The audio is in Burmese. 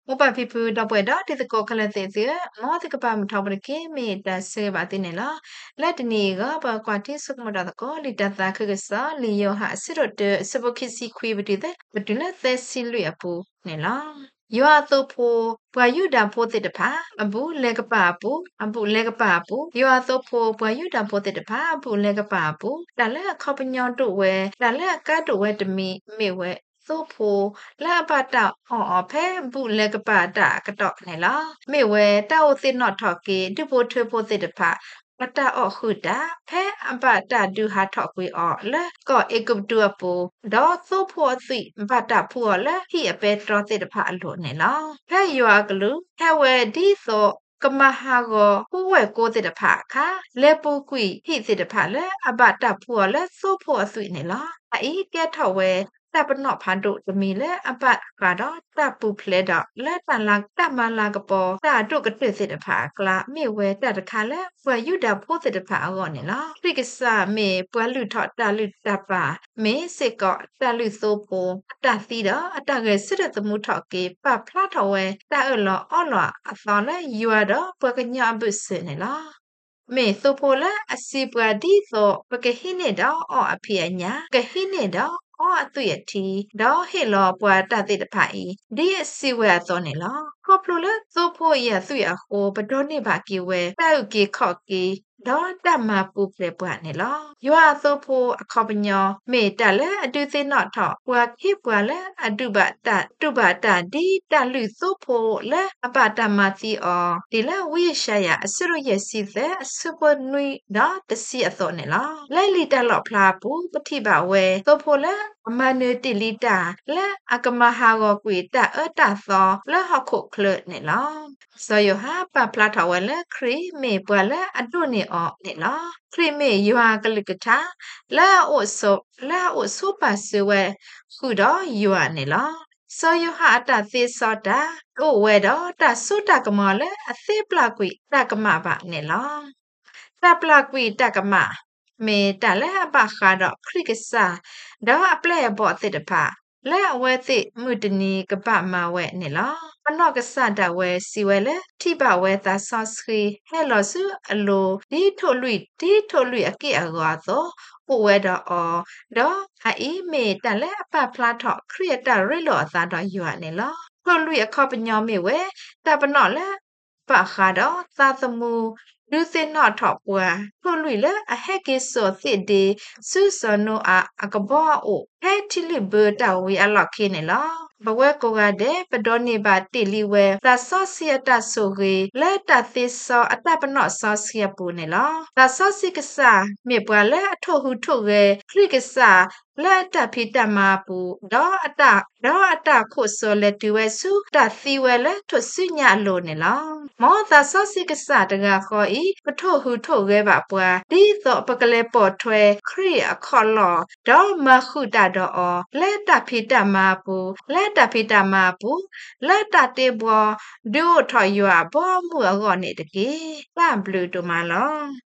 Opa pipu da pueda ti the ko kala te te mo te ka pa mu thaw ke me ta se ba ti ne la la ti ni ga ba kwa ti su ma da ko li ta ta kha sa li yo ha si ro de se bo ki si khwi ba ti de ba ti na te si lu ya pu ne la yo a to pho bwa yu da pho te de pha abu le ka pa pu abu le ka pa pu yo a to pho bwa yu da pho te de pha abu le ka pa pu da le kha pa nyo to we da le ka to we de mi me we so pho la ba ta o phe bu le ka pa ta ka to ne la me we ta o tin not tho ke du pho thwe pho te de pha ปตาออกคือดาแพ้อันปาตาดูหาทอกวีออกและก็เอกุบตัวปูดอสู้พัวสิปาตาพัวและที่อเปตรอติดผาหลุเนี่ยละแพ้ยัวกลูแฮเวดีโซกมาฮาโกผู้เวโกติดผาค่ะเลปูกุยที่ติดผาและอบาตาพัวและสู้พัวสิเนี่ยละไอ้แกทอเวแต่ปนอพันดุจะมีและอปะกาดอตาปูเพลดอและตาลักตามาลากปอตาดุกระตือสิทธภากละเมเวตาตะคาและเฟยุดาโพสิทธภาอ่อนเนี่ยละริกษาเมปวลุทอตาลุตาปาเมเสกอตาลุโซโพตาซีดอตาเกสิทธสมุทอเกปะพลาทเวตาเอลออลออซอและยัวดอปะกะญาบุษเนี่ยละเมโซโพละอสิปราดิโซปะกะฮิเนดอออภิญญากะฮิเนดอအော်အသွေတီဒေါ်ဟေလောပွာတတိတဖိုင်ဒီစီဝဲသောနေလောခေါပလိုလသို့ဖို့ရသွေအဟိုဘဒေါနေပါကီဝဲတောက်ကေခော့ကေဒေါ်တမပူပလေပွားနေလောယွာသို့ဖို့အခေါပညောမေတလဲအတူသိနော့ထော့ပွာခိပွာလဲအတုပတတုပတဒီတလူသို့ဖို့လဲအပတမစီအောဒီလဲဝိရှာယအစရရစီတဲ့အစပနွိဒေါ်တစီအသောနေလောလဲလီတလော့ဖလာပူပတိပါဝဲသို့ဖို့လဲအမနတိလီတာလဲအကမဟာဂောကွေတအတသောလဲဟခုခလနေလောဆိုယဟာပပလာထဝလဲခရီမေပွာလဲအတုနေအောနေလောခရီမေယွာကလကထာလဲအိုဆိုပါစဝဲခုတော့ယွာနေလောဆိုယဟာအတသေစောတာကိုဝဲတော့တဆုတကမလဲအသေပလကွေတကမပါနေလောတပလကွေတကမမေတလဲအပခါတော့ခရိကစာဒေါ်အပလဲဘောတိတဖာလဲအဝဲသိမုတနီကပမာဝဲနေလောပနော့ကဆတဝဲစီဝဲလဲထိပဝဲသာဆော့စခရီဟဲလောစုအလိုဒီထိုလွိအကိအကွာသောပိုဝဲတော့အော်ဒေါ်အိမေတလဲအပဖလာထော့ခရီတရလောအသာတော့ယူရနေလောထိုလွိအခောပညောမေဝဲတပနော့လဲပခါတော့သာသမူလူစင်နော့ထော့ပွာထိုလွိလဲအဟက်ကေစောစစ်ဒီစုစနောအကဘောအိုဟဲတီလီဘတာဝီအလောက်ခေနေလောဘဝဲကိုကတဲ့ပဒေါနေပါတီလီဝဲသာဆော့စီယတာဆိုရေလက်တသိဆောအတပနော့ဆော့စီယပူနေလောသာဆော့စီကစားမြေပွာလဲအထုဟုထုရဲခရိကစားလက်တဖိတမပူဒေါ်အတခုဆိုလက်တူဝဲစုတသီဝဲလဲထွစညလိုနေလောမောသာဆော့စီကစားတကခေါ်ဤပထုဟုထုရဲပါပွာဒီသောပကလေပေါ်ထွဲခရိအခေါ်လောဒေါ်မခုတတော်အောလက်တဖိတမပူလက်တဖိတမပူလက်တတေဘောဒုထော်ရွာဘောမှုအောနေတကေပဘလူတိုမလော